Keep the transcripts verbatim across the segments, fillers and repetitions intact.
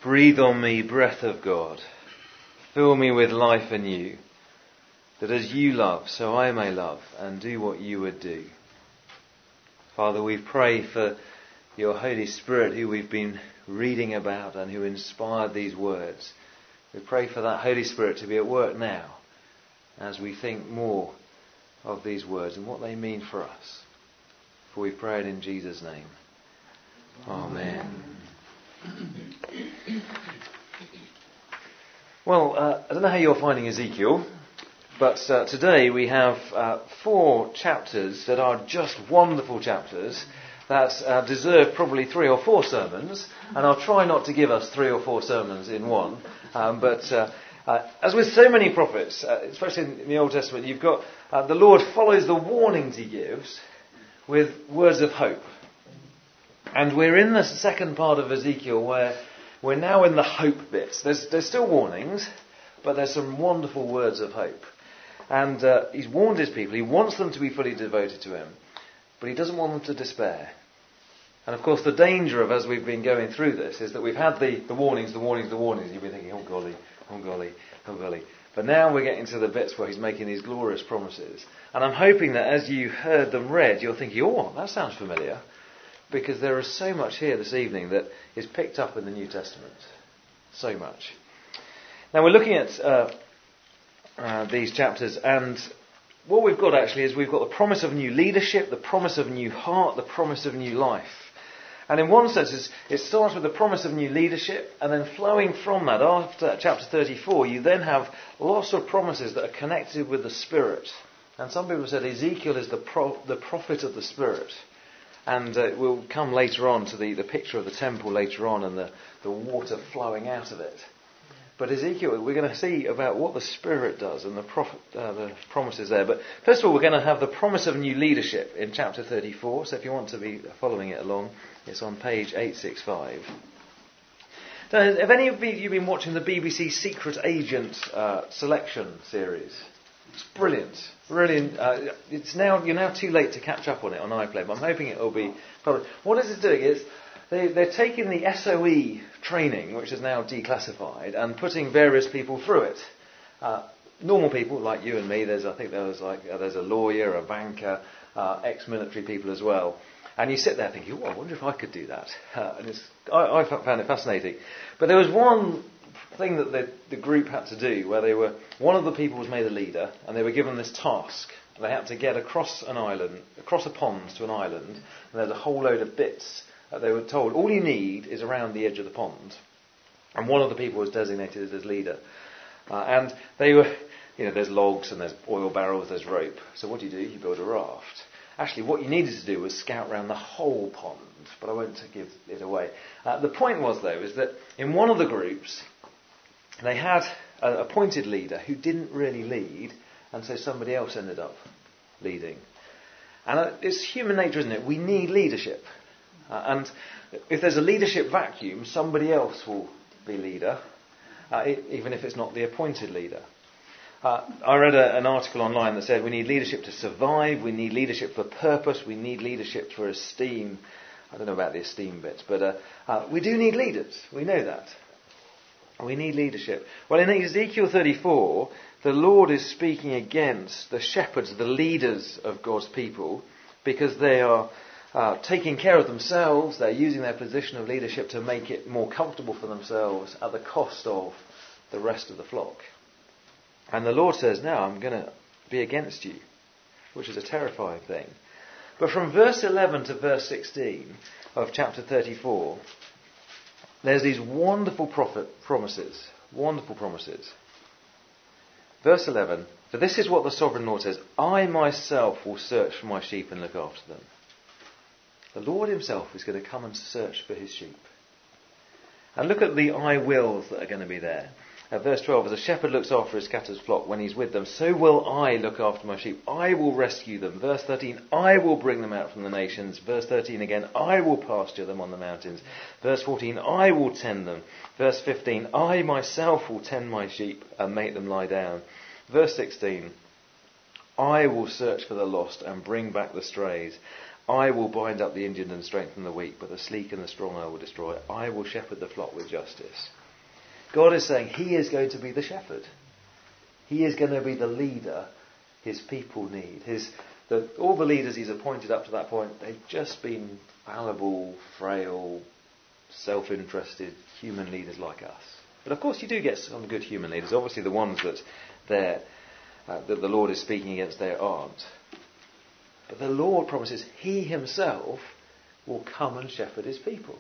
Breathe on me, breath of God. Fill me with life anew, that as you love, so I may love and do what you would do. Father, we pray for your Holy Spirit who we've been reading about and who inspired these words. We pray for that Holy Spirit to be at work now as we think more of these words and what they mean for us. For we pray it in Jesus' name. Amen. Well, uh, I don't know how you're finding Ezekiel, but uh, today we have uh, four chapters that are just wonderful chapters that uh, deserve probably three or four sermons, and I'll try not to give us three or four sermons in one, um, but uh, uh, as with so many prophets, uh, especially in the Old Testament, you've got uh, the Lord follows the warnings he gives with words of hope. And we're in the second part of Ezekiel where we're now in the hope bits. There's, there's still warnings, but there's some wonderful words of hope. And uh, he's warned his people. He wants them to be fully devoted to him, but he doesn't want them to despair. And of course the danger of, as we've been going through this, is that we've had the, the warnings, the warnings, the warnings. You've been thinking, oh golly, oh golly, oh golly. But now we're getting to the bits where he's making these glorious promises. And I'm hoping that as you heard them read, you're thinking, oh, that sounds familiar. Because there is so much here this evening that is picked up in the New Testament. So much. Now we're looking at uh, uh, these chapters, and what we've got actually is we've got the promise of new leadership, the promise of new heart, the promise of new life. And in one sense, it starts with the promise of new leadership, and then flowing from that, after chapter thirty-four, you then have lots of promises that are connected with the Spirit. And some people have said Ezekiel is the, pro- the prophet of the Spirit. And uh, we'll come later on to the, the picture of the temple later on and the, the water flowing out of it. But Ezekiel, we're going to see about what the Spirit does and the, prophet, uh, the promises there. But first of all, we're going to have the promise of new leadership in chapter thirty-four. So if you want to be following it along, it's on page eight sixty-five. Now, have any of you been watching the B B C Secret Agent uh, selection series? It's brilliant. Brilliant. Uh, it's now you're now too late to catch up on it on iPlayer, but I'm hoping it will be published. What is it doing is they, they're taking the S O E training, which is now declassified, and putting various people through it. Uh, normal people like you and me. There's I think there was like uh, there's a lawyer, a banker, uh, ex-military people as well. And you sit there thinking, oh, I wonder if I could do that. Uh, and it's, I, I found it fascinating. But there was one thing that the, the group had to do where they were, one of the people was made a leader and they were given this task. They had to get across an island, across a pond to an island, and there's a whole load of bits that they were told, all you need is around the edge of the pond. And one of the people was designated as leader. Uh, and they were, you know, there's logs and there's oil barrels, there's rope. So what do you do? You build a raft. Actually, what you needed to do was scout around the whole pond, but I won't give it away. Uh, the point was, though, is that in one of the groups, they had an appointed leader who didn't really lead, and so somebody else ended up leading. And it's human nature, isn't it? We need leadership. Uh, and if there's a leadership vacuum, somebody else will be leader, uh, even if it's not the appointed leader. Uh, I read a, an article online that said we need leadership to survive, we need leadership for purpose, we need leadership for esteem. I don't know about the esteem bits, but uh, uh, we do need leaders. We know that. We need leadership. Well, in Ezekiel thirty-four, the Lord is speaking against the shepherds, the leaders of God's people, because they are uh, taking care of themselves. They're using their position of leadership to make it more comfortable for themselves at the cost of the rest of the flock. And the Lord says, now I'm going to be against you, which is a terrifying thing. But from verse eleven to verse sixteen of chapter thirty-four, there's these wonderful prophet promises, wonderful promises. Verse eleven, for this is what the sovereign Lord says, I myself will search for my sheep and look after them. The Lord himself is going to come and search for his sheep. And look at the I wills that are going to be there. At verse twelve, as a shepherd looks after his scattered flock when he's with them, so will I look after my sheep. I will rescue them. Verse thirteen, I will bring them out from the nations. Verse thirteen again, I will pasture them on the mountains. Verse fourteen, I will tend them. Verse fifteen, I myself will tend my sheep and make them lie down. Verse sixteen, I will search for the lost and bring back the strays. I will bind up the injured and strengthen the weak, but the sleek and the strong I will destroy. I will shepherd the flock with justice. God is saying he is going to be the shepherd. He is going to be the leader his people need. His, the, all the leaders he's appointed up to that point, they've just been fallible, frail, self-interested human leaders like us. But of course you do get some good human leaders. Obviously the ones that, they're, uh, that the Lord is speaking against, there aren't. But the Lord promises he himself will come and shepherd his people.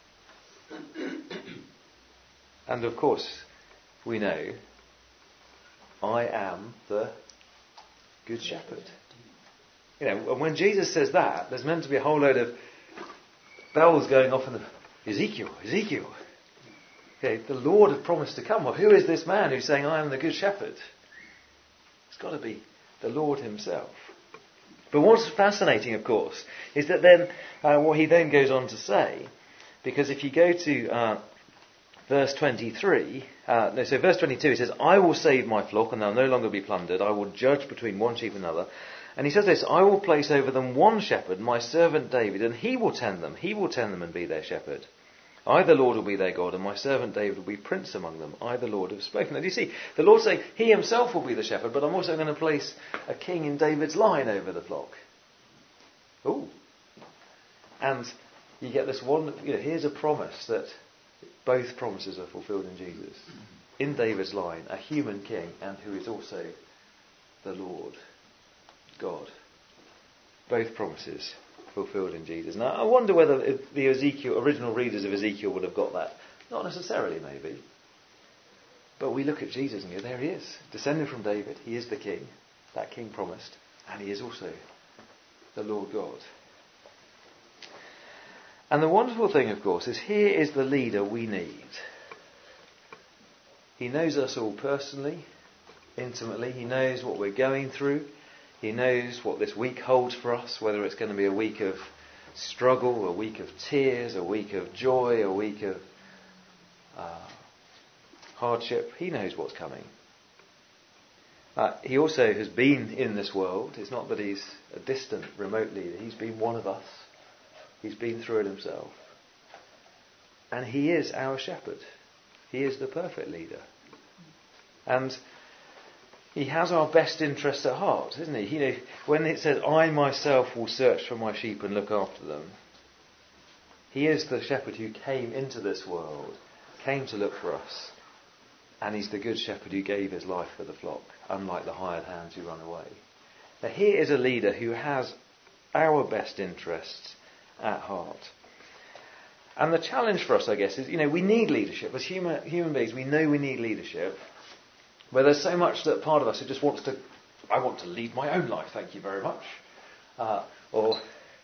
And of course, we know, I am the good shepherd. You know, and when Jesus says that, there's meant to be a whole load of bells going off in the... Ezekiel, Ezekiel. Okay, the Lord had promised to come. Well, who is this man who's saying, I am the good shepherd? It's got to be the Lord himself. But what's fascinating, of course, is that then, uh, what he then goes on to say, because if you go to uh, verse twenty-three, uh, no, so verse twenty-two, he says, I will save my flock, and they'll no longer be plundered. I will judge between one sheep and another. And he says this, I will place over them one shepherd, my servant David, and he will tend them. He will tend them and be their shepherd. I, the Lord, will be their God, and my servant David will be prince among them. I, the Lord, have spoken. And you see, the Lord saying he himself will be the shepherd, but I'm also going to place a king in David's line over the flock. Ooh. And you get this one, you know, here's a promise that both promises are fulfilled in Jesus. In David's line, a human king, and who is also the Lord, God. Both promises fulfilled in Jesus. Now, I wonder whether the Ezekiel, original readers of Ezekiel would have got that. Not necessarily, maybe. But we look at Jesus and go, there he is, descending from David. He is the king, that king promised, and he is also the Lord God. And the wonderful thing, of course, is here is the leader we need. He knows us all personally, intimately. He knows what we're going through. He knows what this week holds for us, whether it's going to be a week of struggle, a week of tears, a week of joy, a week of uh, hardship. He knows what's coming. Uh, he also has been in this world. It's not that he's a distant, remote leader. He's been one of us. He's been through it himself. And he is our shepherd. He is the perfect leader. And he has our best interests at heart, isn't he? You know, when it says, I myself will search for my sheep and look after them, he is the shepherd who came into this world, came to look for us, and he's the good shepherd who gave his life for the flock, unlike the hired hands who run away. Now here is a leader who has our best interests at heart. And the challenge for us, I guess, is, you know, we need leadership. As human, human beings, we know we need leadership. Where there's so much that part of us who just wants to, I want to lead my own life, thank you very much. Uh, or,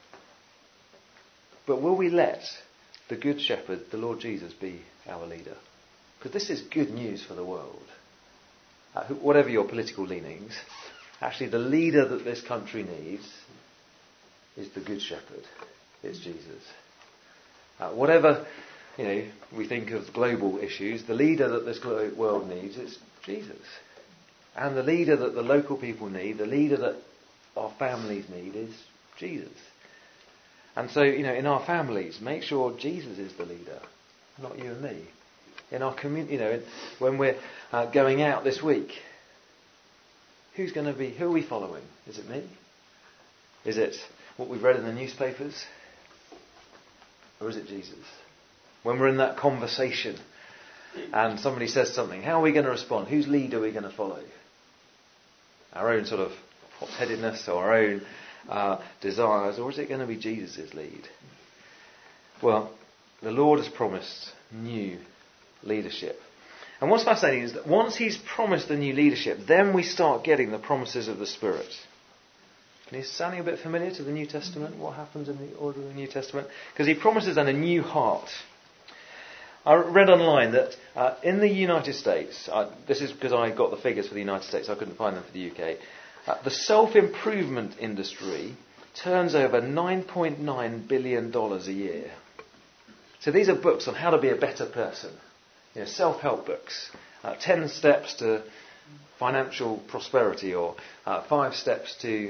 but will we let the Good Shepherd, the Lord Jesus, be our leader? Because this is good news for the world. Uh, whatever your political leanings, actually the leader that this country needs is the Good Shepherd. It's Jesus. Uh, whatever, you know, we think of global issues, the leader that this glo- world needs is Jesus. And the leader that the local people need, the leader that our families need is Jesus. And so, you know, in our families, make sure Jesus is the leader, not you and me. In our community, you know, when we're uh, going out this week, who's going to be, who are we following? Is it me? Is it what we've read in the newspapers? Or is it Jesus? When we're in that conversation and somebody says something, how are we going to respond? Whose lead are we going to follow? Our own sort of hot-headedness or our own uh, desires, or is it going to be Jesus' lead? Well, the Lord has promised new leadership. And what's fascinating is that once he's promised the new leadership, then we start getting the promises of the Spirit. And is sounding a bit familiar to the New Testament? What happens in the order of the New Testament? Because he promises then a new heart. I read online that uh, in the United States, uh, this is because I got the figures for the United States, I couldn't find them for the U K, uh, the self-improvement industry turns over nine point nine billion dollars a year. So these are books on how to be a better person. You know, self-help books. Uh, ten steps to financial prosperity, or uh, five steps to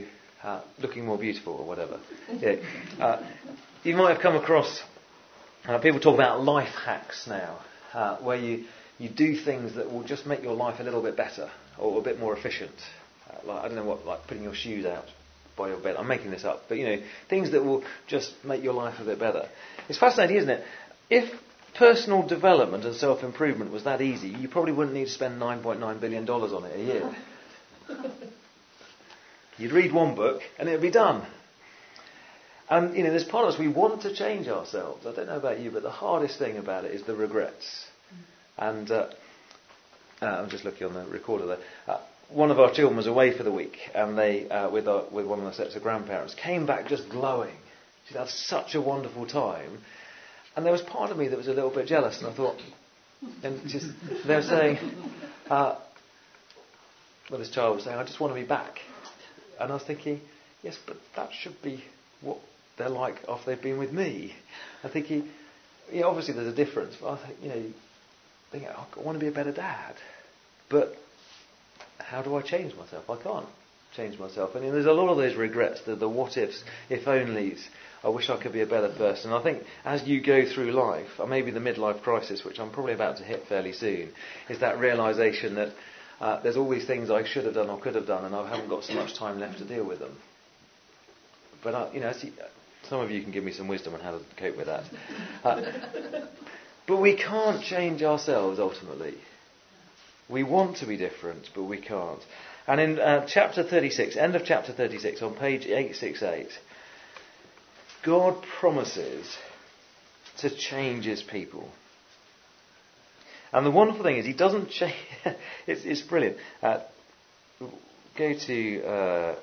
uh, looking more beautiful or whatever. Yeah. Uh, you might have come across, uh, people talk about life hacks now, uh, where you, you do things that will just make your life a little bit better or a bit more efficient. Uh, like, I don't know what, like putting your shoes out by your bed. I'm making this up, but you know, things that will just make your life a bit better. It's fascinating, isn't it? If personal development and self-improvement was that easy, you probably wouldn't need to spend nine point nine billion dollars on it a year. You'd read one book and it'd be done. And you know, there's part of us, we want to change ourselves. I don't know about you, but the hardest thing about it is the regrets. And uh, uh, I'm just looking on the recorder there. Uh, one of our children was away for the week, and they, uh, with our, with one of the sets of grandparents, came back just glowing. She'd had such a wonderful time. And there was part of me that was a little bit jealous, and I thought, and just, they were saying, uh, well, this child was saying, I just want to be back. And I was thinking, yes, but that should be what they're like after they've been with me. I'm thinking, yeah, obviously there's a difference, but I think, you know, you think, oh, I want to be a better dad. But how do I change myself? I can't change myself. And you know, there's a lot of those regrets, the, the what ifs, if onlys. I wish I could be a better person. I think as you go through life, or maybe the midlife crisis, which I'm probably about to hit fairly soon, is that realisation that uh, there's all these things I should have done or could have done, and I haven't got so much time left to deal with them. But I, you know, see, some of you can give me some wisdom on how to cope with that. Uh, but we can't change ourselves ultimately. We want to be different, but we can't. And in uh, chapter thirty-six, end of chapter thirty-six, on page eight sixty-eight, God promises to change his people. And the wonderful thing is, he doesn't change. it's, it's brilliant. Uh, go to uh,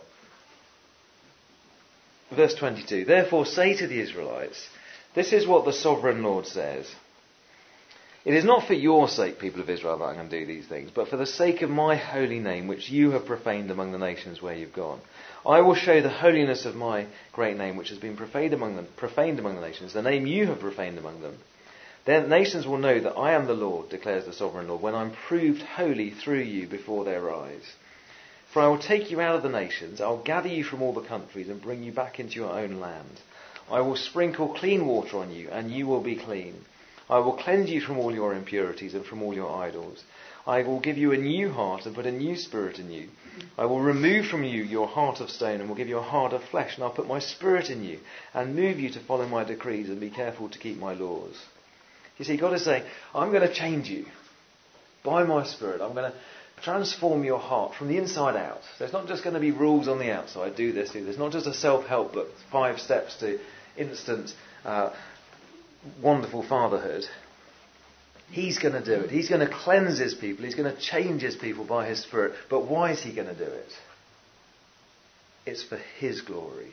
verse twenty-two. Therefore say to the Israelites, this is what the sovereign Lord says. It is not for your sake, people of Israel, that I'm going to do these things, but for the sake of my holy name, which you have profaned among the nations where you've gone. I will show the holiness of my great name, which has been profaned among them, profaned among the nations, the name you have profaned among them. Then nations will know that I am the Lord, declares the sovereign Lord, when I'm proved holy through you before their eyes. For I will take you out of the nations, I will gather you from all the countries and bring you back into your own land. I will sprinkle clean water on you, and you will be clean. I will cleanse you from all your impurities and from all your idols. I will give you a new heart and put a new spirit in you. I will remove from you your heart of stone and will give you a heart of flesh, and I'll put my spirit in you and move you to follow my decrees and be careful to keep my laws. You see, God is saying, I'm going to change you by my spirit. I'm going to transform your heart from the inside out. So it's not just going to be rules on the outside, do this, do this. It's not just a self-help book, five steps to instant uh, wonderful fatherhood. He's going to do it. He's going to cleanse his people. He's going to change his people by his spirit. But why is he going to do it? It's for his glory.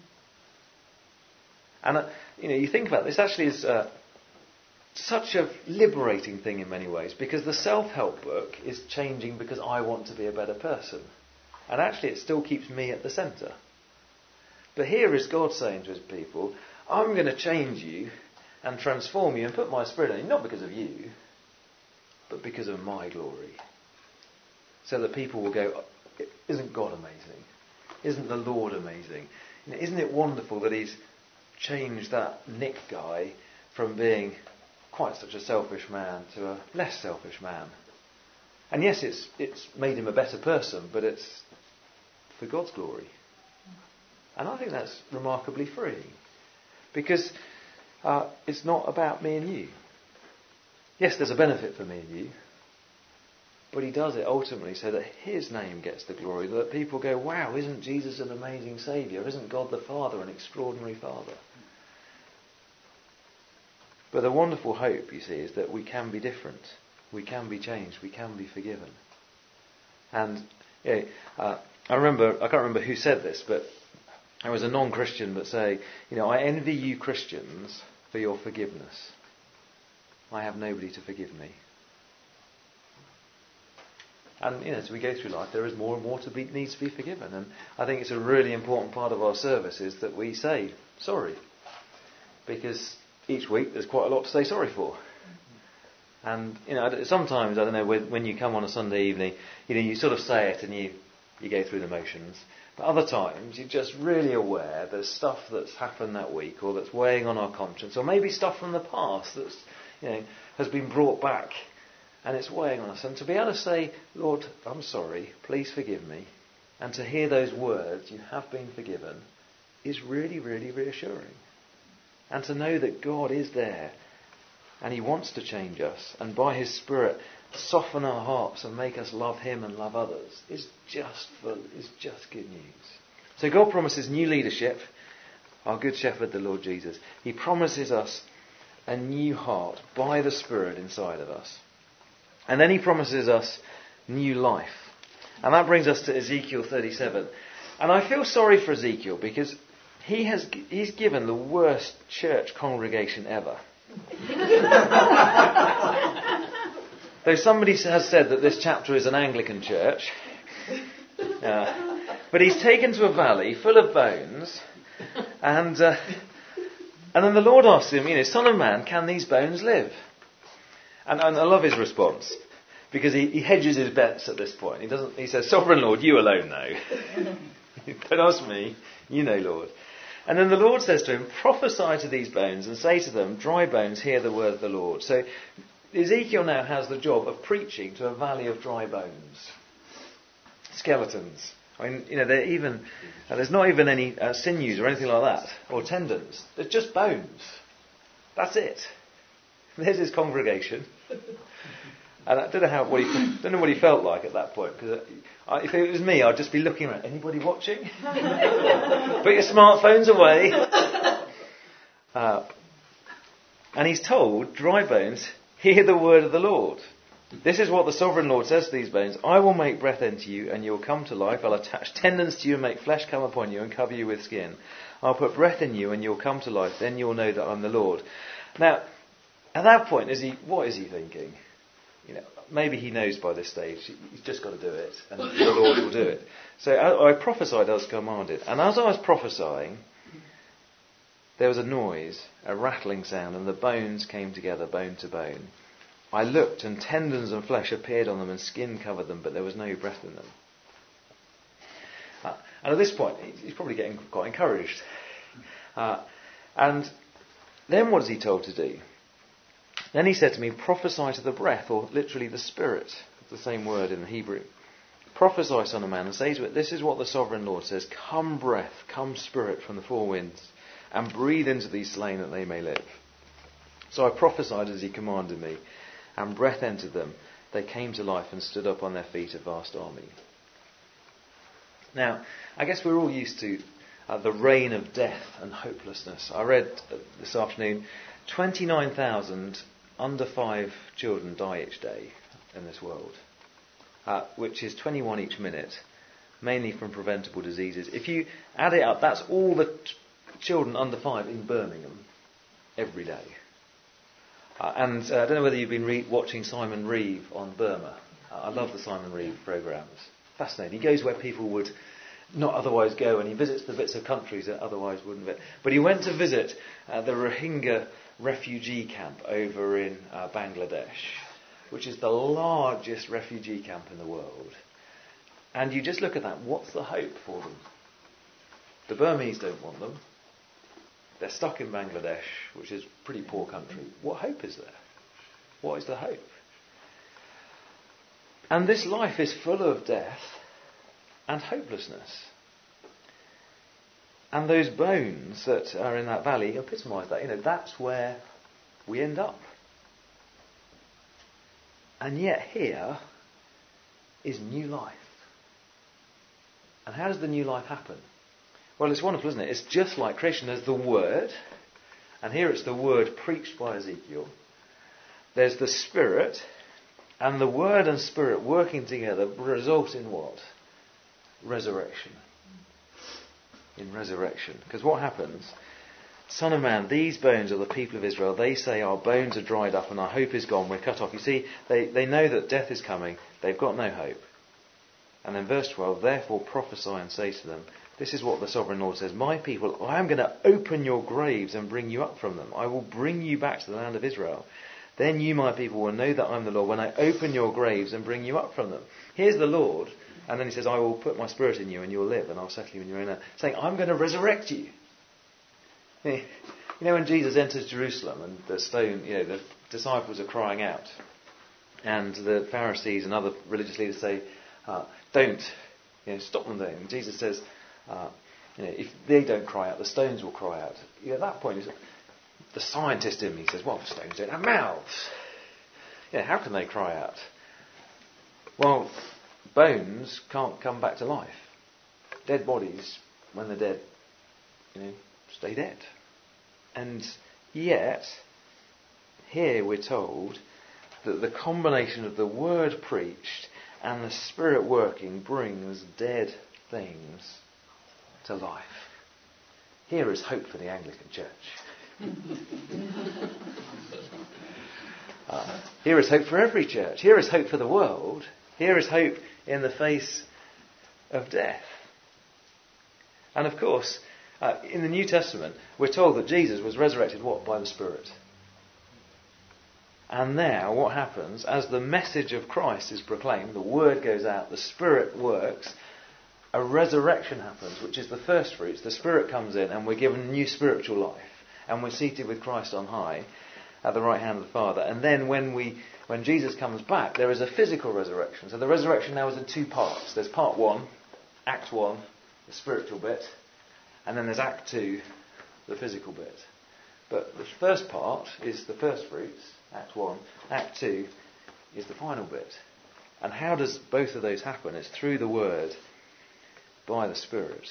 And uh, you know, you think about this. Actually, is uh, such a liberating thing in many ways, because the self-help book is changing because I want to be a better person, and actually, it still keeps me at the centre. But here is God saying to his people, "I'm going to change you and transform you and put my spirit in you, not because of you, but because of my glory. So that people will go, isn't God amazing? Isn't the Lord amazing? You know, isn't it wonderful that he's changed that Nick guy from being quite such a selfish man to a less selfish man? And yes, it's it's made him a better person, but it's for God's glory. And I think that's remarkably freeing. Because Uh, it's not about me and you. Yes, there's a benefit for me and you. But he does it ultimately so that his name gets the glory. That people go, wow, isn't Jesus an amazing Saviour? Isn't God the Father an extraordinary Father? But the wonderful hope, you see, is that we can be different. We can be changed. We can be forgiven. And yeah, uh, I remember, I can't remember who said this, but there was a non-Christian that say, you know, I envy you Christians for your forgiveness. I have nobody to forgive me. And, you know, as we go through life, there is more and more to be, needs to be forgiven. And I think it's a really important part of our service is that we say sorry. Because each week there's quite a lot to say sorry for. And, you know, sometimes, I don't know, when, when you come on a Sunday evening, you know, you sort of say it and you, you go through the motions. But other times, you're just really aware there's stuff that's happened that week or that's weighing on our conscience, or maybe stuff from the past that's, you know, has been brought back and it's weighing on us. And to be able to say, Lord, I'm sorry, please forgive me, and to hear those words, you have been forgiven, is really, really reassuring. And to know that God is there and he wants to change us, and by his Spirit soften our hearts and make us love him and love others, is just full, is just good news. So God promises new leadership, our good shepherd, the Lord Jesus. He promises us a new heart by the Spirit inside of us. And then he promises us new life. And that brings us to Ezekiel thirty-seven. And I feel sorry for Ezekiel because he has he's given the worst church congregation ever. Though somebody has said that this chapter is an Anglican church. Uh, but he's taken to a valley full of bones. And uh, and then the Lord asks him, you know, Son of man, can these bones live? And, and I love his response. Because he, he hedges his bets at this point. He doesn't. He says, Sovereign Lord, you alone know. Don't ask me. You know, Lord. And then the Lord says to him, prophesy to these bones and say to them, dry bones, hear the word of the Lord. So Ezekiel now has the job of preaching to a valley of dry bones. Skeletons. I mean, you know, they're even, uh, there's not even any uh, sinews or anything like that, or tendons. There's just bones. That's it. There's his congregation. And I don't know how what he don't know what he felt like at that point, because if it was me, I'd just be looking around. Anybody watching? Put your smartphones away. Uh, and he's told, dry bones, hear the word of the Lord. This is what the sovereign Lord says to these bones: I will make breath into you, and you will come to life. I'll attach tendons to you and make flesh come upon you and cover you with skin. I'll put breath in you, and you'll come to life. Then you'll know that I'm the Lord. Now, at that point, is he? What is he thinking? You know, maybe he knows by this stage he's just got to do it, and the Lord will do it. So I, I prophesied as commanded, and as I was prophesying, there was a noise, a rattling sound, and the bones came together, bone to bone. I looked, and tendons and flesh appeared on them, and skin covered them, but there was no breath in them. Uh, and at this point, he's probably getting quite encouraged. Uh, and then what is he told to do? Then he said to me, prophesy to the breath, or literally the spirit, the same word in the Hebrew. Prophesy, son of man, and say to it, this is what the sovereign Lord says: come breath, come spirit from the four winds, and breathe into these slain that they may live. So I prophesied as he commanded me, and breath entered them. They came to life and stood up on their feet, a vast army. Now, I guess we're all used to uh, the reign of death and hopelessness. I read uh, this afternoon, twenty-nine thousand under five children die each day in this world, uh, which is twenty-one each minute, mainly from preventable diseases. If you add it up, that's all the t- children under five in Birmingham every day. Uh, and uh, I don't know whether you've been re- watching Simon Reeve on Burma. Uh, I love the Simon Reeve programmes. Fascinating. He goes where people would not otherwise go, and he visits the bits of countries that otherwise wouldn't visit. But he went to visit uh, the Rohingya refugee camp over in uh, Bangladesh, which is the largest refugee camp in the world. And you just look at that, what's the hope for them? The Burmese don't want them. They're stuck in Bangladesh, which is a pretty poor country. What hope is there? What is the hope? And this life is full of death and hopelessness. And those bones that are in that valley epitomise that. You know, that's where we end up. And yet here is new life. And how does the new life happen? Well, it's wonderful, isn't it? It's just like creation. There's the Word, and here it's the Word preached by Ezekiel. There's the Spirit, and the Word and Spirit working together result in what? Resurrection. In resurrection. Because what happens? Son of man, these bones are the people of Israel. They say our bones are dried up and our hope is gone. We're cut off. You see, they, they know that death is coming. They've got no hope. And then verse twelve, therefore prophesy and say to them, this is what the sovereign Lord says: my people, I am going to open your graves and bring you up from them. I will bring you back to the land of Israel. Then you, my people, will know that I'm the Lord when I open your graves and bring you up from them. Here's the Lord And then he says, I will put my spirit in you and you'll live and I'll settle you in your own land. Saying, I'm going to resurrect you. You know, when Jesus enters Jerusalem and the stone, you know, the disciples are crying out. And the Pharisees and other religious leaders say, uh, don't, you know, stop them there. And Jesus says, uh, you know, if they don't cry out, the stones will cry out. You know, at that point, the scientist in me says, well, stones don't have mouths. You know, how can they cry out? Well, bones can't come back to life. Dead bodies, when they're dead, you know, stay dead. And yet, here we're told that the combination of the word preached and the Spirit working brings dead things to life. Here is hope for the Anglican Church. uh, here is hope for every church. Here is hope for the world. Here is hope in the face of death. And of course, uh, in the New Testament, we're told that Jesus was resurrected, what? By the Spirit. And now what happens, as the message of Christ is proclaimed, the word goes out, the Spirit works, a resurrection happens, which is the first fruits. The Spirit comes in and we're given new spiritual life. And we're seated with Christ on high at the right hand of the Father. And then when we, when Jesus comes back, there is a physical resurrection. So the resurrection now is in two parts. There's part one, Act one, the spiritual bit. And then there's Act two, the physical bit. But the first part is the first fruits, Act one. Act two is the final bit. And how does both of those happen? It's through the Word, by the Spirit.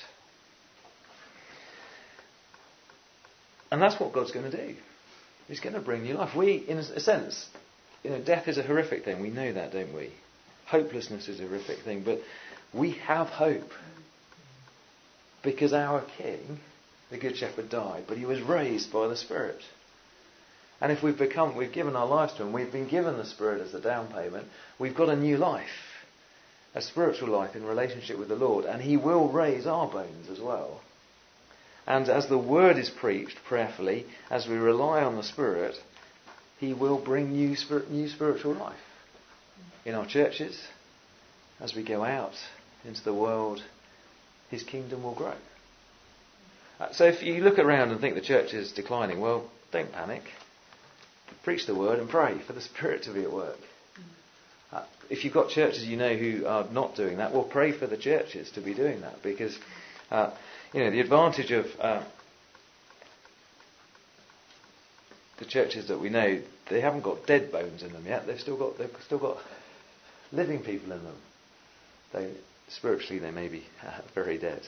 And that's what God's going to do. He's going to bring new life. We, in a sense, you know, death is a horrific thing. We know that, don't we? Hopelessness is a horrific thing. But we have hope. Because our King, the Good Shepherd, died, but he was raised by the Spirit. And if we've become, we've given our lives to him, we've been given the Spirit as the down payment, we've got a new life. A spiritual life in relationship with the Lord. And he will raise our bones as well. And as the word is preached prayerfully, as we rely on the Spirit, he will bring new, spirit, new spiritual life. In our churches, as we go out into the world, his kingdom will grow. Uh, so if you look around and think the church is declining, well, don't panic. Preach the word and pray for the Spirit to be at work. Uh, if you've got churches you know who are not doing that, well, pray for the churches to be doing that, because uh, you know the advantage of uh, the churches that we know, they haven't got dead bones in them yet. They've still got they've still got living people in them. They spiritually they may be uh, very dead.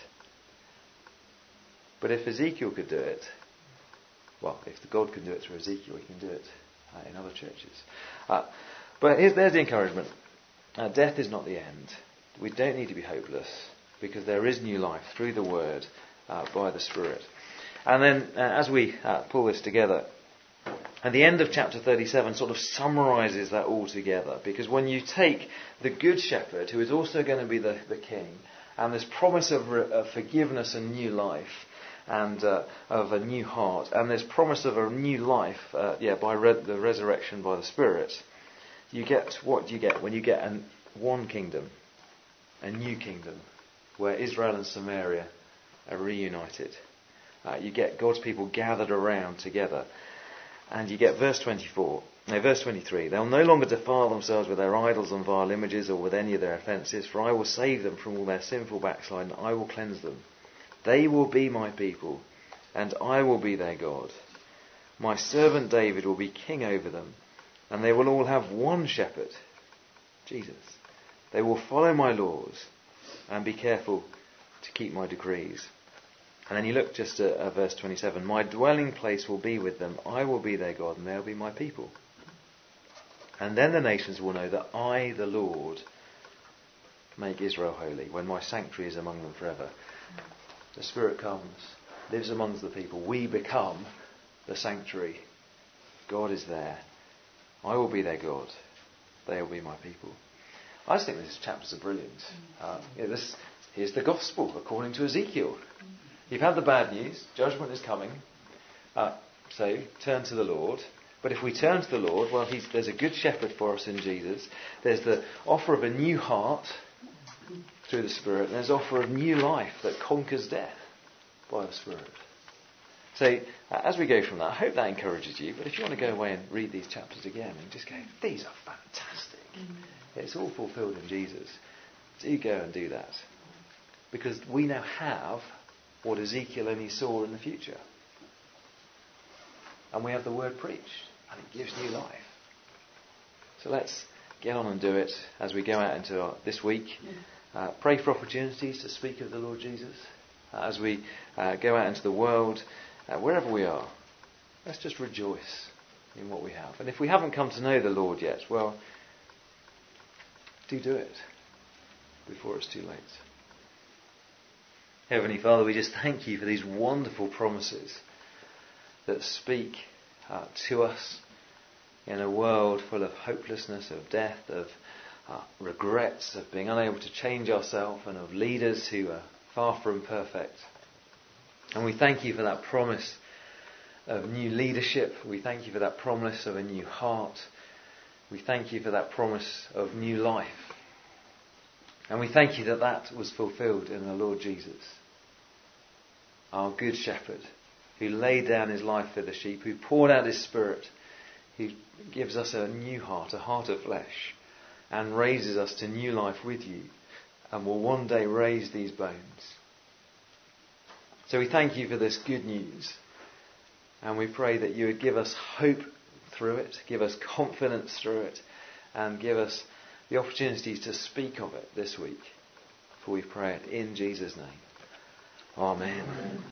But if Ezekiel could do it, well, if the God can do it through Ezekiel, he can do it uh, in other churches. Uh, But here's, there's the encouragement. Uh, death is not the end. We don't need to be hopeless, because there is new life through the Word, uh, by the Spirit. And then, uh, as we uh, pull this together, at the end of chapter thirty-seven sort of summarises that all together. Because when you take the Good Shepherd, who is also going to be the, the King, and this promise of, re- of forgiveness and new life, and uh, of a new heart, and this promise of a new life, uh, yeah, by re- the resurrection by the Spirit, you get what you get when you get an, one kingdom, a new kingdom, where Israel and Samaria are reunited. Uh, you get God's people gathered around together. And you get verse twenty-four, no, verse twenty-three. They'll no longer defile themselves with their idols and vile images or with any of their offences, for I will save them from all their sinful backsliding, and I will cleanse them. They will be my people, and I will be their God. My servant David will be king over them, and they will all have one shepherd, Jesus. They will follow my laws and be careful to keep my decrees. And then you look just at, at verse twenty-seven. My dwelling place will be with them. I will be their God, and they'll be my people. And then the nations will know that I, the Lord, make Israel holy, when my sanctuary is among them forever. The Spirit comes, lives amongst the people. We become the sanctuary. God is there. I will be their God. They will be my people. I just think these chapters are brilliant. Uh, you know, this, here's the gospel according to Ezekiel. You've had the bad news. Judgment is coming. Uh, so turn to the Lord. But if we turn to the Lord, well, he's, there's a good shepherd for us in Jesus. There's the offer of a new heart. through the Spirit, and there's offer of new life that conquers death by the Spirit. So, uh, as we go from that, I hope that encourages you, but if you want to go away and read these chapters again and just go, these are fantastic. Mm-hmm. It's all fulfilled in Jesus. Do go and do that. Because we now have what Ezekiel only saw in the future. And we have the word preached, and it gives new life. So let's get on and do it as we go out into our, this week. Uh, pray for opportunities to speak of the Lord Jesus. Uh, as we uh, go out into the world, uh, wherever we are, let's just rejoice in what we have. And if we haven't come to know the Lord yet, well, do do it before it's too late. Heavenly Father, we just thank you for these wonderful promises that speak uh, to us in a world full of hopelessness, of death, of uh, regrets, of being unable to change ourselves, and of leaders who are far from perfect. And we thank you for that promise of new leadership. We thank you for that promise of a new heart. We thank you for that promise of new life. And we thank you that that was fulfilled in the Lord Jesus, our good shepherd, who laid down his life for the sheep, who poured out his Spirit, who gives us a new heart, a heart of flesh, and raises us to new life with you, and will one day raise these bones. So we thank you for this good news, and we pray that you would give us hope through it, give us confidence through it, and give us the opportunities to speak of it this week. For we pray it in Jesus' name. Amen. Amen.